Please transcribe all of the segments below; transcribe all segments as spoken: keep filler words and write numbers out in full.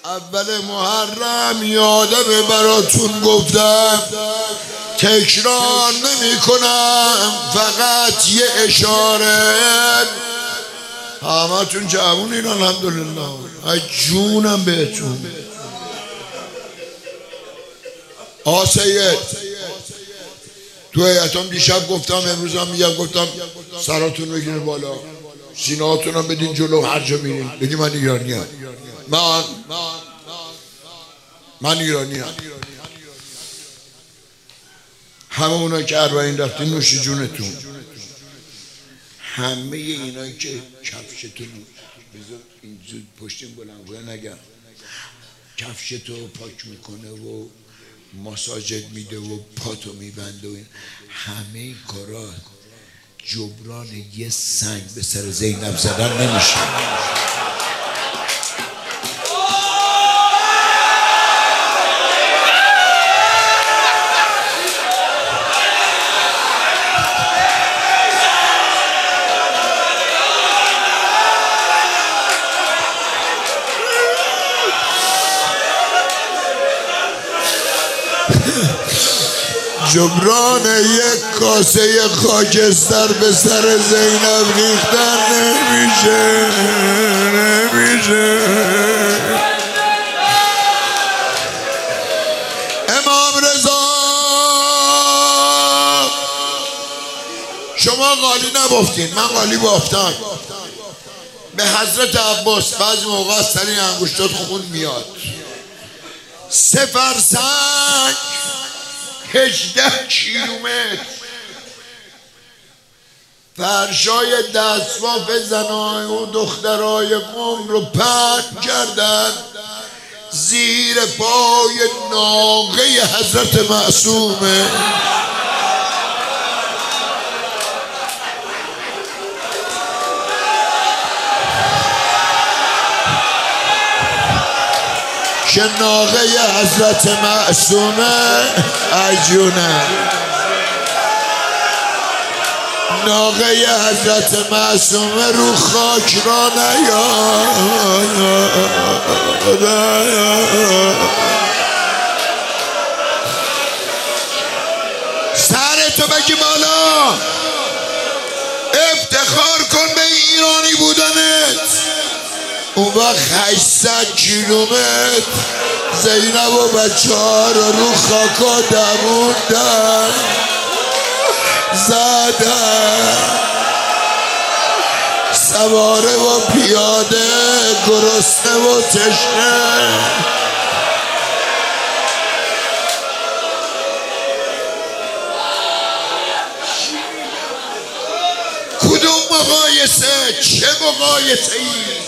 اول محرم یادم براتون گفتم، تکرار نمی کنم، فقط یه اشاره. همه تون جوونین الحمدلله، از جونم بهتون. آقا سید تو هیئتم دیشب گفتم، امروز هم میگم، گفتم سراتون بگیرین بالا، سینه‌هاتون هم بدین جلو، هر جا میرین بگی من ایرانیم، من من ایرانیم. همه اونا که اربعین رفتین نوش جونتون. همه اینا که کفشتون بذار این زود پشتین بلند نگم، کفشتو پاک میکنه و ماساژت میده و پاتو میبنده و این همه این کارا جبران یه سنگ به سر زینب زدن نمیشه. جبران یک کاسه خاکستر به سر زینب ریختن نمیشه نمیشه امام رضا شما قالی نبافتین، من قالی بافتم. به حضرت عباس بعضی موقع از سر این انگشتات خون میاد. سه فرسنگ هجده کیلومتر فرشای دستواف زنای و دخترای قوم رو پهن کردن زیر پای ناقه حضرت معصومه. که ناقه حضرت معصومه عجونه، ناقه حضرت معصومه رو خاک را نیاد. سرتو بگی بالا، افتخار کن به ایرانی بودنت. اون وقت هشتصد کیلومتر زینب و بچه ها رو رو خاکا دموندن زدن، سواره و پیاده گرسنه و تشنه. کدوم مقایسه؟ چه مقایسه ای؟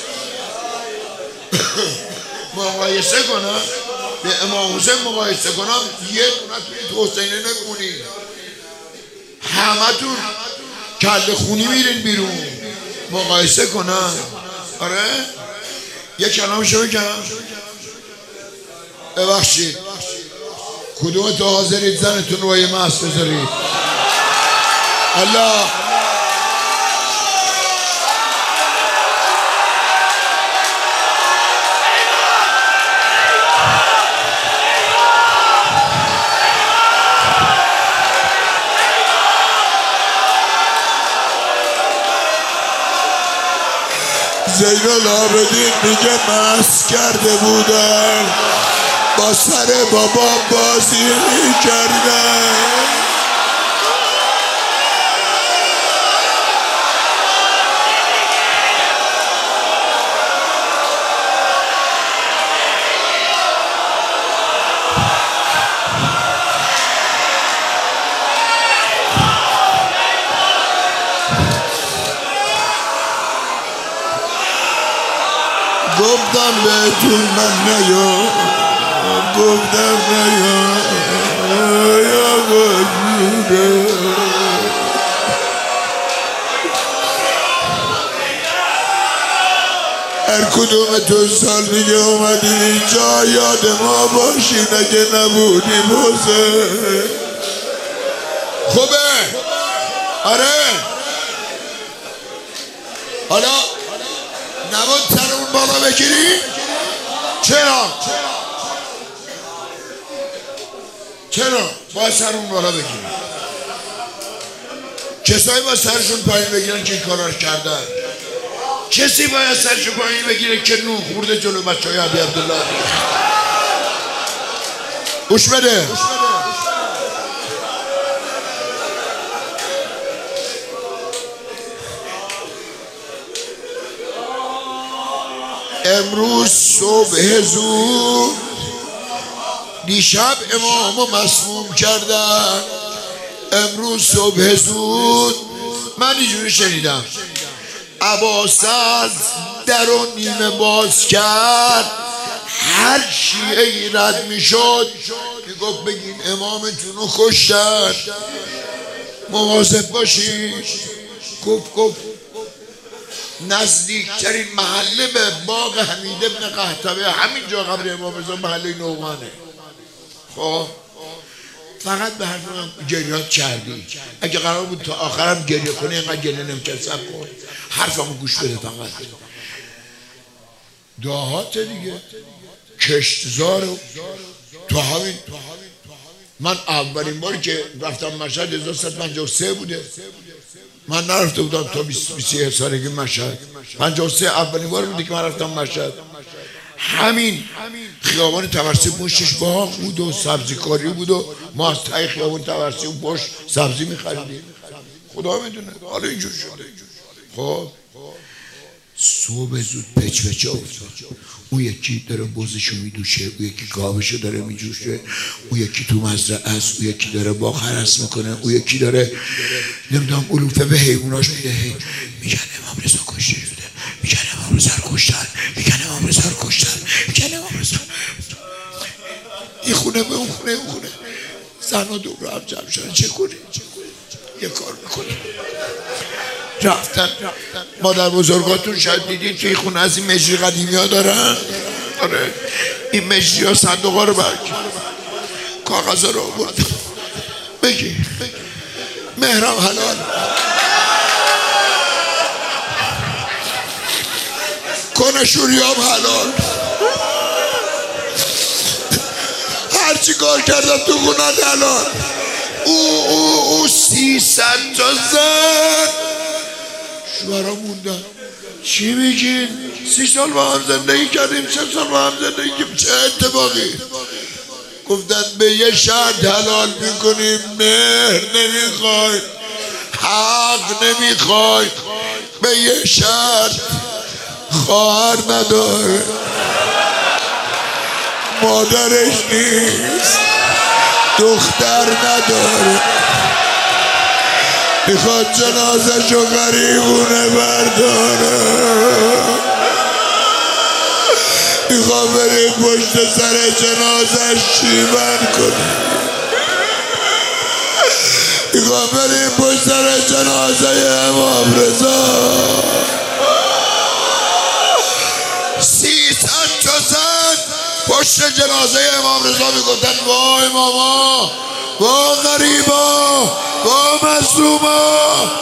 مقایسه کنم به امام حسین مقایسه کنم یه دونه توی حسینه نکنی، همه تون کله خونی میرین بیرون. مقایسه کنم آره یه کلام شو بگم. ببخشید کدوم تو حاضرید زنتون رو یه مست بذارید؟ الله زین العابدین میگه مست کرده بودن، با سر بابا بازی میکردن. گفتم بهتون من نیا، گفتم نیا یا گفتم هر کدومتون سال دیگه اومدی اینجا یاد ما باشین، اگه نبودی بوزه خوبه. آره حالا نبود سر اون بالا بگیری؟ چرا؟ چرا؟ باید سرمون بالا بگیریم. کسایی باید سرشون پایین بگیرن که این کارا کردن. کسی باید سرشون پایین بگیره که نون خورده جلو بچه‌های عبی عبدالله. گوش بده. امروز صبح زود دیشب امامو مسموم کردن. امروز صبح زود من اینجوری شنیدم عباس‌عز در و نیمه باز کرد. هر شیعه ای رد میشد میگفت بگین امامتون رو کشتن، مواظب باشید. گفت گفت نزدیکترین محله به باغ حمید ابن قحطبه همینجا قبر امام رضا محله نومانه. خب فقط به حرف من گریات کردی. اگه قرار بود تا آخرم گریه کنی اینقدر گریه نمی‌کرد. صبر کن حرفمو گوش بده. فقط دهات دیگه کشتزار تو همین. من اولین باری که رفتم مشهد هزار و سیصد و پنجاه و سه بوده. من نرفته بودم تا بیست و یک سالگی مشهد. پنجاه و سه اولین بار بوده که من رفتم مشهد. همین خیابان تورسی پشتش باغ بود و سبزی کاری بود و ما از تای خیابان تورسی و پشت سبزی می‌خریدیم. خدا میدونه حالا اینجور شده. خب صبح زود پچ پچه افتاد. اون یکی داره بزشو میدوشه، اون یکی گاوشو داره میجوشه، اون یکی تو مزرعه است، اون یکی داره باغ هرس میکنه، اون یکی داره نمیدونم علوفه به حیواناش میده. میگن امام رضا کشته شده، میگن امام رضا رو کشتن، میگن امام رضا رو کشتن، میگن امام رضا. این خونه به اون خونه اون خونه زن و دور هم جمع شدن. چه کنه؟ یه کار میکنه. رفتن مادر بزرگاتون شاید دیدین که این خونه از این مجری قدیمی ها دارن. آره این مجری ها صندوق ها رو برکن کاغذ ها رو آورد بگی مهرم حلال، کنشوریام حلال، هرچی کار کردم تو خونه حلال. او او او سیصد تا زن شوهرها موندن. چی میگین؟ سی سال با هم زندگی کردیم، سه سال با هم زندگی کردیم، چه اتفاقی؟ گفتن به یه شرط حلال میکنیم، مهر نمیخوای، حق نمیخوای، به یه شرط خواهر نداره، مادرش نیست، دختر نداره، میخواد جنازه شو غریبونه برداره، میخواد بریم پشت سر جنازه شیون کنه، میخواد بریم پشت سر جنازه امام رضا. سیصد تا زن پشت جنازه امام رضا میگفتن وای ماما، وای غریبا، وای مظلوما.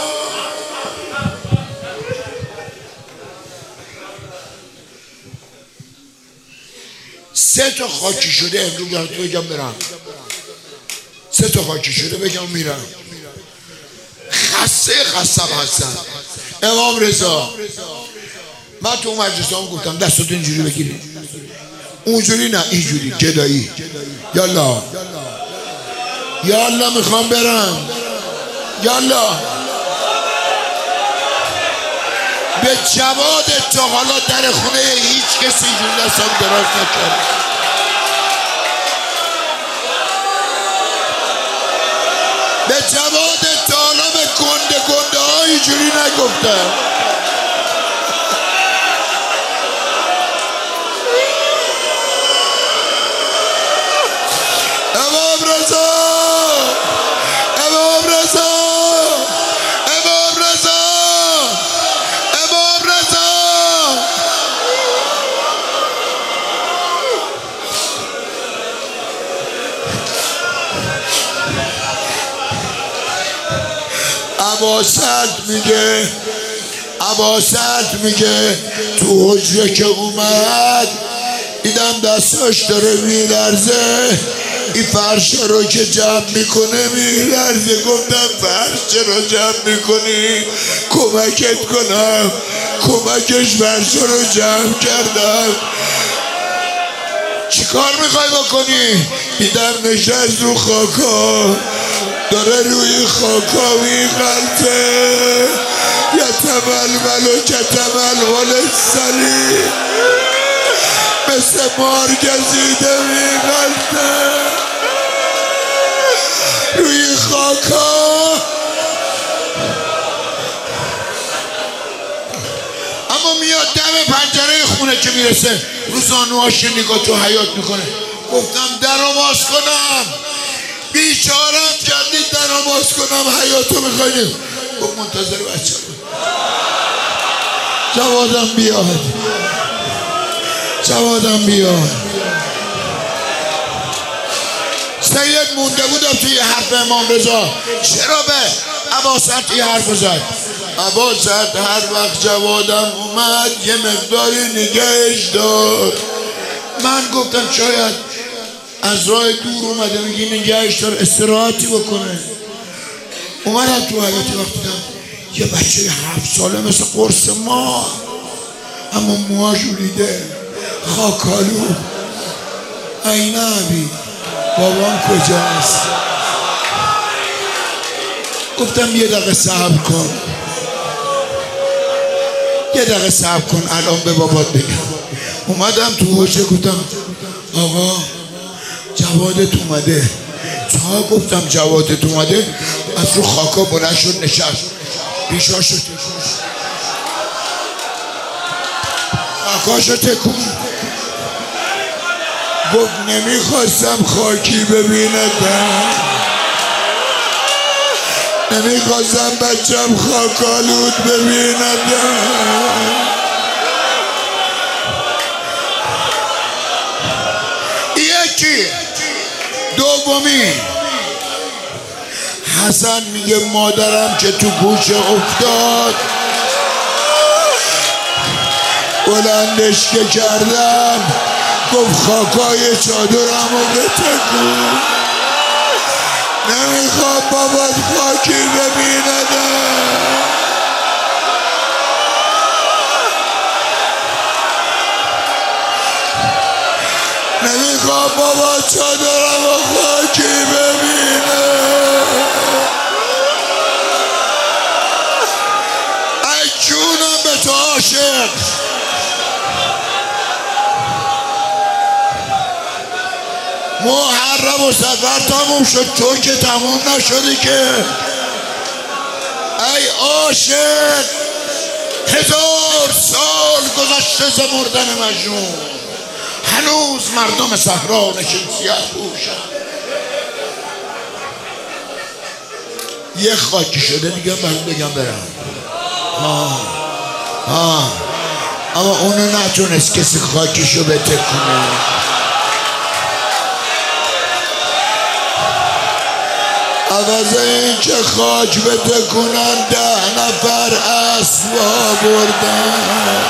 سه تا خاکی شده امروز بگم برم، سه تا خاکی شده بگم میرم. خسته خستم هستم. امام رضا من تو مجلس هم گفتم دستاتو اینجوری بگیرید، اونجوری نه اینجوری گدایی. یالا یالا میخوام برم، یالا. به جواد تا حالا در خونه هیچ کسی اینجوری دستم دراز نکرد. به جواد تا حالا به گنده گنده ها اینجوری نگفتم. امام رضا، امام رضا، امام رضا، امام رضا. عباست میگه، عباست میگه تو حجره که اومد دیدم دستاش داره میلرزه، این فرش رو که جمع میکنه میلرزه. گفتم فرش رو جمع میکنی؟ کمکت کنم. کمکش فرش رو جمع کردم. چی کار میخوای بکنی؟ دیدم نشست رو خاکا، داره روی خاکا میغلطه. یتململ و کتململ سلی، مثل مار گزیده میغلطه روی خاکا. اما میاد دم پنجره خونه که میرسه رو زانوهاش نگاه تو حیات میکنه. گفتم درو باز کنم؟ بیچارم کردید درو باز کنم، حیاتو میخواینیم. گفت منتظر بچه جوادم بیاد، جوادم بیاد. سید مونده بودم توی حرف امام رضا. چرا به عباست یه حرف زد؟ عباست هر وقت جوادم اومد یه مقداری نگهش دار. من گفتم شاید از راه دور اومده میگی نگهش دار استراحتی بکنه. اومدم تو حیاتی وقت دیدم یه بچه هفت ساله مثل قرص ما، اما موهاش ریده، خاکالو. این عبی بابام کجاست؟ گفتم یه دقیقه صبر کن، یه دقیقه صبر کن، الان به بابات بگم. اومدم تو حجره گفتم آقا جوادت اومده. تا گفتم جوادت اومده از رو خاکا بلند شد نشست، پیشاشو تکون، خاکاشو تکون. گفت نمیخواستم خاکی ببیندم، نمیخواستم بچم خاکالود ببیندم. یکی دومی حسن میگه مادرم که تو کوچه افتاد بلندش که کردم گفت خاکای چادرم رو بتکون، نمیخوام بابات خاکی ببیندم. نمیخوام بابا چادرم رو خاکی ببینه. ای جونم به تو عاشق. محرم و سفر تموم شد، چون که تموم نشده که. ای عاشق، هزار سال گذشته ز مردن مجنون، هنوز مردم صحرا نشین سیاه پوشن. یه خاکی شده دیگه من بگم برم. آه آه اما اونو نتونست کسی خاکیشو بتکونه. عوض این که خاک بتکونن ده نفر اسبا بردن.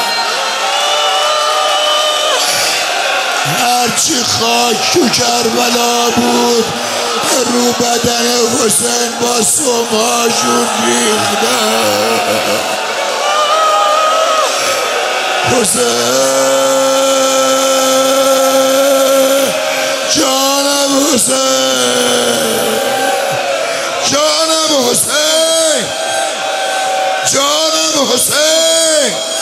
هرچی خاک تو کربلا بود رو بدن حسین با سماشون ریختن. حسین جانم، حسین جانم، حسین جانم، حسین